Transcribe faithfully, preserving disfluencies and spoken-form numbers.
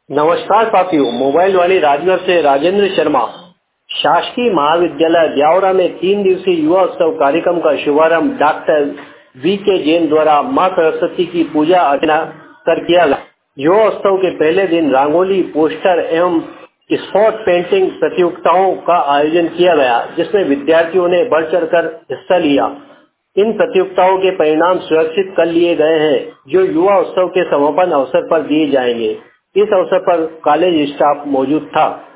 नमस्कार साथियों, मोबाइल वाली राजनगर से राजेंद्र शर्मा। शासकीय महाविद्यालय ब्यावरा में तीन दिवसीय युवा उत्सव कार्यक्रम का शुभारंभ डॉक्टर वी के जैन द्वारा मां सरस्वती की पूजा अर्चना कर किया गया। युवा उत्सव के पहले दिन रंगोली, पोस्टर एवं स्पॉट पेंटिंग प्रतियोगिताओं का आयोजन किया गया, जिसमें विद्यार्थियों ने बढ़ चढ़ कर हिस्सा लिया। इन प्रतियोगिताओं के परिणाम सुरक्षित कर लिए गए हैं, जो युवा उत्सव के समापन अवसर पर दिए जाएंगे। इस अवसर पर कॉलेज स्टाफ मौजूद था।